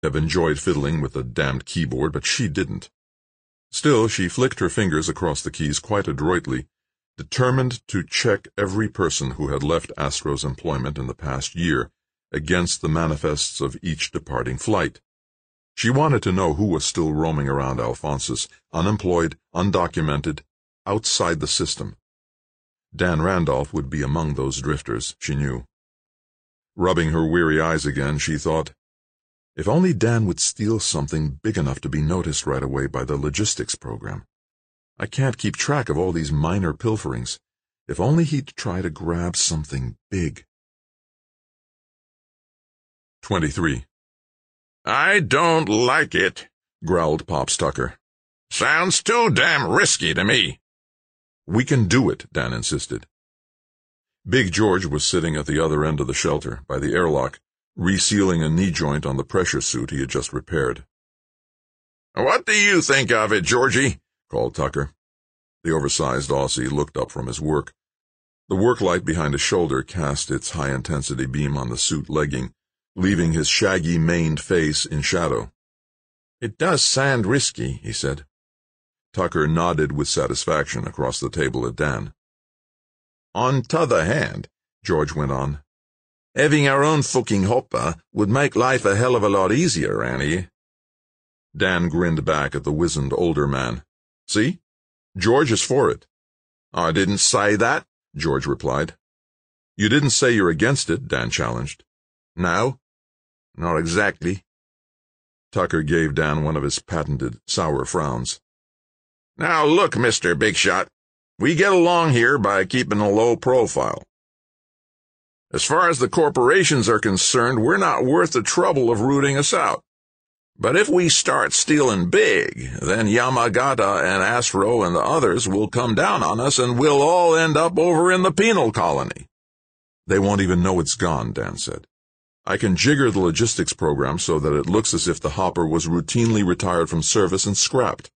have enjoyed fiddling with the damned keyboard, but she didn't. Still, she flicked her fingers across the keys quite adroitly, determined to check every person who had left Astro's employment in the past year against the manifests of each departing flight. She wanted to know who was still roaming around Alphonsus, unemployed, undocumented, outside the system. Dan Randolph would be among those drifters, she knew. Rubbing her weary eyes again, she thought, if only Dan would steal something big enough to be noticed right away by the logistics program. I can't keep track of all these minor pilferings. If only he'd try to grab something big. 23. I don't like it, growled Pops Tucker. Sounds too damn risky to me. We can do it, Dan insisted. Big George was sitting at the other end of the shelter, by the airlock, resealing a knee joint on the pressure suit he had just repaired. What do you think of it, Georgie? Called Tucker. The oversized Aussie looked up from his work. The work light behind his shoulder cast its high-intensity beam on the suit legging, leaving his shaggy, maned face in shadow. It does sound risky, he said. Tucker nodded with satisfaction across the table at Dan. On t'other hand, George went on, having our own fucking hopper would make life a hell of a lot easier around here. Dan grinned back at the wizened older man. See? George is for it. I didn't say that, George replied. You didn't say you're against it, Dan challenged. No, not exactly. Tucker gave Dan one of his patented sour frowns. Now look, Mr. Big Shot, we get along here by keeping a low profile. As far as the corporations are concerned, we're not worth the trouble of rooting us out. But if we start stealing big, then Yamagata and Astro and the others will come down on us and we'll all end up over in the penal colony. They won't even know it's gone, Dan said. I can jigger the logistics program so that it looks as if the hopper was routinely retired from service and scrapped.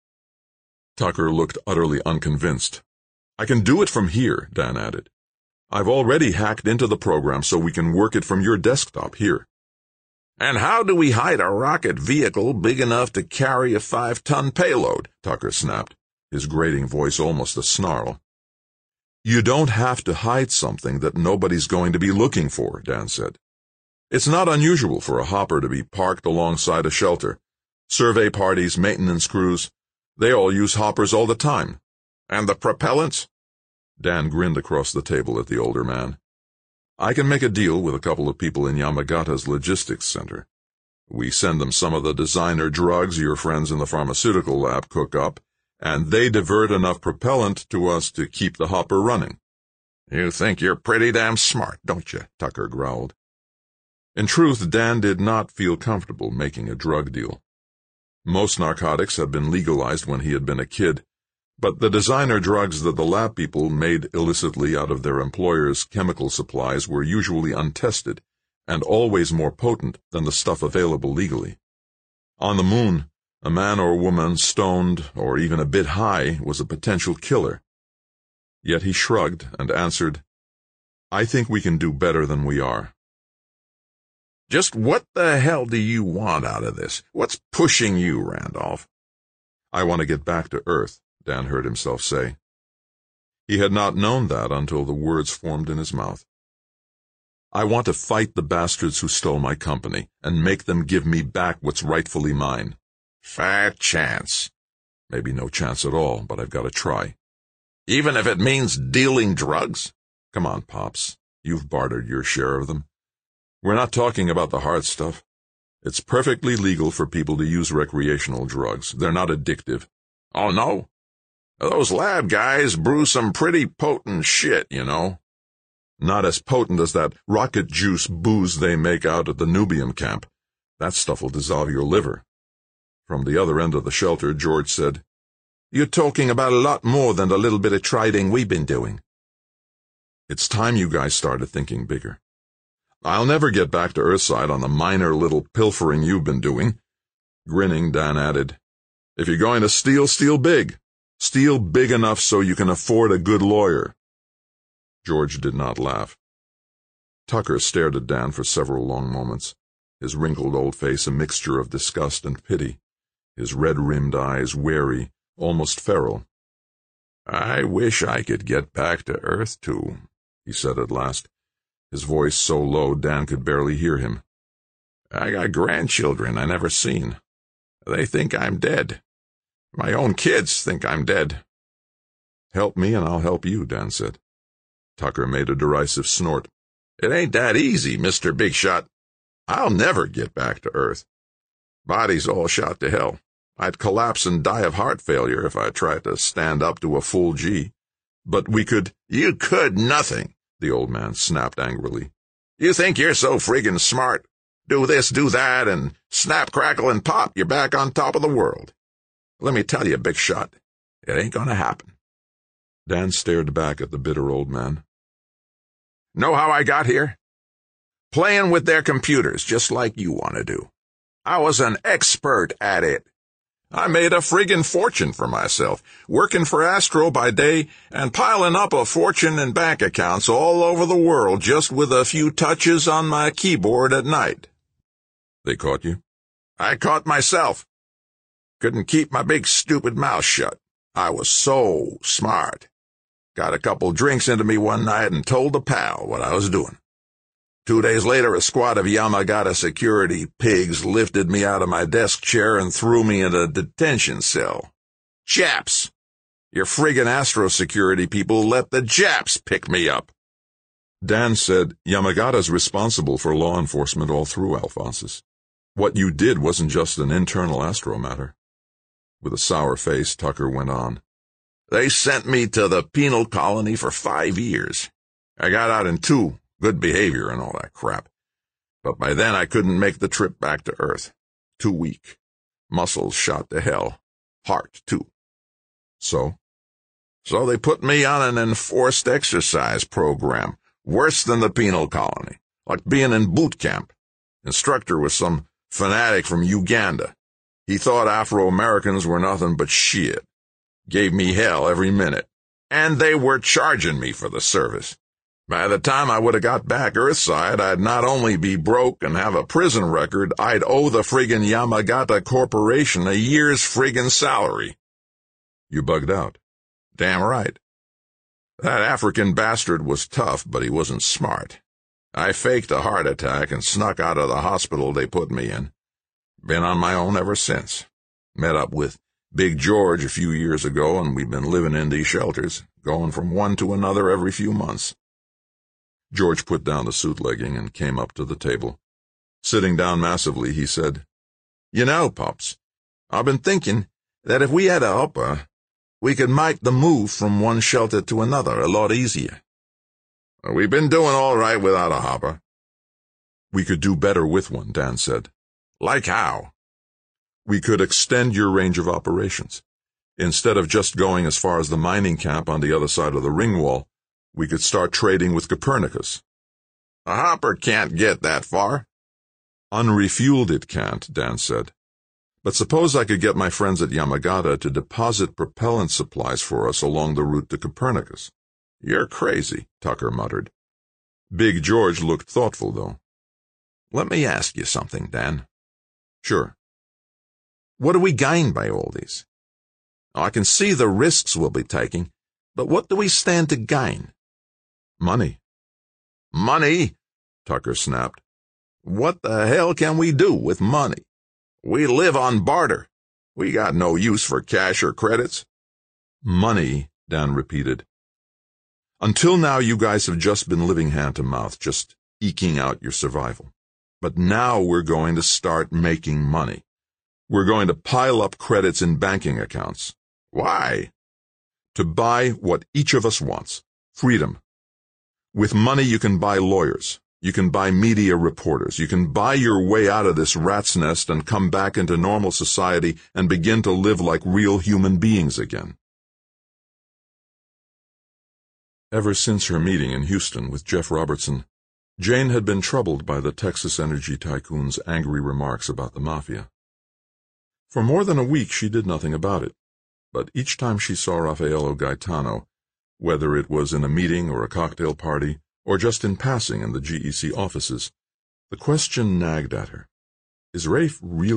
Tucker looked utterly unconvinced. I can do it from here, Dan added. I've already hacked into the program so we can work it from your desktop here. And how do we hide a rocket vehicle big enough to carry a 5-ton payload? Tucker snapped, his grating voice almost a snarl. You don't have to hide something that nobody's going to be looking for, Dan said. It's not unusual for a hopper to be parked alongside a shelter. Survey parties, maintenance crews, they all use hoppers all the time. And the propellants? Dan grinned across the table at the older man. I can make a deal with a couple of people in Yamagata's logistics center. We send them some of the designer drugs your friends in the pharmaceutical lab cook up, and they divert enough propellant to us to keep the hopper running. You think you're pretty damn smart, don't you? Tucker growled. In truth, Dan did not feel comfortable making a drug deal. Most narcotics had been legalized when he had been a kid, but the designer drugs that the lab people made illicitly out of their employers' chemical supplies were usually untested and always more potent than the stuff available legally. On the moon, a man or woman stoned or even a bit high was a potential killer. Yet he shrugged and answered, I think we can do better than we are. Just what the hell do you want out of this? What's pushing you, Randolph? I want to get back to Earth, Dan heard himself say. He had not known that until the words formed in his mouth. I want to fight the bastards who stole my company and make them give me back what's rightfully mine. Fat chance. Maybe no chance at all, but I've got to try. Even if it means dealing drugs? Come on, Pops. You've bartered your share of them. We're not talking about the hard stuff. It's perfectly legal for people to use recreational drugs. They're not addictive. Oh, no? Those lab guys brew some pretty potent shit, you know. Not as potent as that rocket juice booze they make out at the Nubium camp. That stuff will dissolve your liver. From the other end of the shelter, George said, You're talking about a lot more than the little bit of trading we've been doing. It's time you guys started thinking bigger. I'll never get back to Earthside on the minor little pilfering you've been doing. Grinning, Dan added, If you're going to steal, steal big. Steal big enough so you can afford a good lawyer. George did not laugh. Tucker stared at Dan for several long moments. his wrinkled old face a mixture of disgust and pity, his red-rimmed eyes wary, almost feral. "I wish I could get back to Earth, too," he said at last, his voice so low Dan could barely hear him. "I got grandchildren I never seen. They think I'm dead. My own kids think I'm dead." "Help me and I'll help you," Dan said. Tucker made a derisive snort. "It ain't that easy, Mr. Big Shot. I'll never get back to Earth. Body's all shot to hell. I'd collapse and die of heart failure if I tried to stand up to a full G. But we could—" "You could nothing," the old man snapped angrily. "You think you're so friggin' smart. Do this, do that, and snap, crackle, and pop, you're back on top of the world. Let me tell you, Big Shot, it ain't gonna happen." Dan stared back at the bitter old man. "Know how I got here? Playing with their computers, just like you want to do. I was an expert at it. I made a friggin' fortune for myself, working for Astro by day and piling up a fortune in bank accounts all over the world just with a few touches on my keyboard at night." "They caught you?" "I caught myself. Couldn't keep my big stupid mouth shut. I was so smart. Got a couple drinks into me one night and told a pal what I was doing. 2 days later, a squad of Yamagata security pigs lifted me out of my desk chair and threw me in a detention cell. Japs! Your friggin' Astro security people let the Japs pick me up." Dan said, "Yamagata's responsible for law enforcement all through Alphonsus. What you did wasn't just an internal Astro matter." With a sour face, Tucker went on. "They sent me to the penal colony for 5 years. I got out in 2, good behavior and all that crap. But by then I couldn't make the trip back to Earth. Too weak. Muscles shot to hell. Heart, too. So they put me on an enforced exercise program, worse than the penal colony, like being in boot camp. Instructor was some fanatic from Uganda. He thought Afro-Americans were nothing but shit. Gave me hell every minute. And they were charging me for the service. By the time I would have got back Earthside, I'd not only be broke and have a prison record, I'd owe the friggin' Yamagata Corporation a year's friggin' salary." "You bugged out." "Damn right. That African bastard was tough, but he wasn't smart. I faked a heart attack and snuck out of the hospital they put me in. Been on my own ever since. Met up with Big George a few years ago, and we've been living in these shelters, going from one to another every few months." George put down the suit legging and came up to the table. Sitting down massively, he said, "You know, Pops, I've been thinking that if we had a hopper, we could make the move from one shelter to another a lot easier." "We've been doing all right without a hopper." "We could do better with one," Dan said. "Like how?" "We could extend your range of operations. Instead of just going as far as the mining camp on the other side of the ring wall, we could start trading with Copernicus." "A hopper can't get that far." "Unrefueled it can't," Dan said. "But suppose I could get my friends at Yamagata to deposit propellant supplies for us along the route to Copernicus." "You're crazy," Tucker muttered. Big George looked thoughtful, though. "Let me ask you something, Dan." "Sure." "What do we gain by all this? I can see the risks we'll be taking, but what do we stand to gain?" "Money." "Money?" Tucker snapped. "What the hell can we do with money? We live on barter. We got no use for cash or credits." "Money," Dan repeated. "Until now you guys have just been living hand to mouth, just eking out your survival. But now we're going to start making money. We're going to pile up credits in banking accounts." "Why?" "To buy what each of us wants. Freedom. With money you can buy lawyers. You can buy media reporters. You can buy your way out of this rat's nest and come back into normal society and begin to live like real human beings again." Ever since her meeting in Houston with Jeff Robertson, Jane had been troubled by the Texas energy tycoon's angry remarks about the mafia. For more than a week she did nothing about it, but each time she saw Raffaello Gaetano, whether it was in a meeting or a cocktail party, or just in passing in the GEC offices, The question nagged at her. Is Rafe really